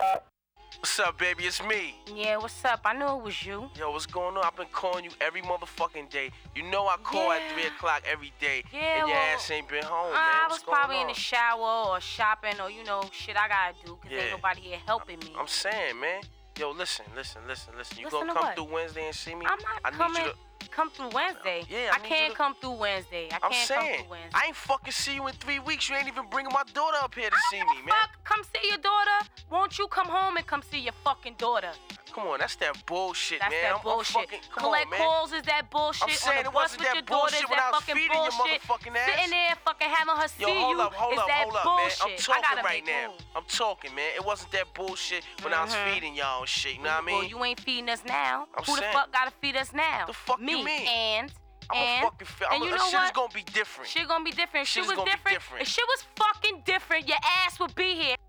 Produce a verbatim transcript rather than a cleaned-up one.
What's up, baby? It's me. Yeah, what's up? I knew it was you. Yo, what's going on? I've been calling you every motherfucking day. You know I call yeah. at three o'clock every day, yeah, and your well, ass ain't been home, uh, man. I What's was probably going in on? the shower or shopping or, you know, shit I gotta do because Yeah. ain't nobody here helping me. I'm saying, man. Yo, listen, listen, listen, listen. You Listen gonna to come what? through Wednesday and see me? I'm not I need coming you to... come through Wednesday. Yeah, I I, need can't you to- come through Wednesday. I I'm can't saying, come through Wednesday. I ain't fucking see you in three weeks. You ain't even bringing my daughter up here to see I me, don't man. fuck. Come see your daughter. Won't you come home and come see your fucking daughter? Come on, that's that bullshit, That's man. that I'm, bullshit. I'm fucking, come Collect on, man. calls is that bullshit. I'm saying on the it bus wasn't with that your daughter bullshit is when that I was fucking feeding your bullshit. motherfucking ass. Sitting there fucking having her Yo, see hold you up, hold is up, that hold up, bullshit. man. I'm I talking gotta right make now. moves. I'm talking, man. It wasn't that bullshit when I was Mhm. feeding y'all and shit. You know what I mean? Well, you ain't feeding us now. I'm Who saying- the fuck gotta feed us now? The fuck Me. you mean? And I'm and a fucking fe- I'm and a, you know shit is what? gonna be different. Shit gonna be different. If shit Shit's was gonna be different. different. If shit was fucking different, your ass would be here.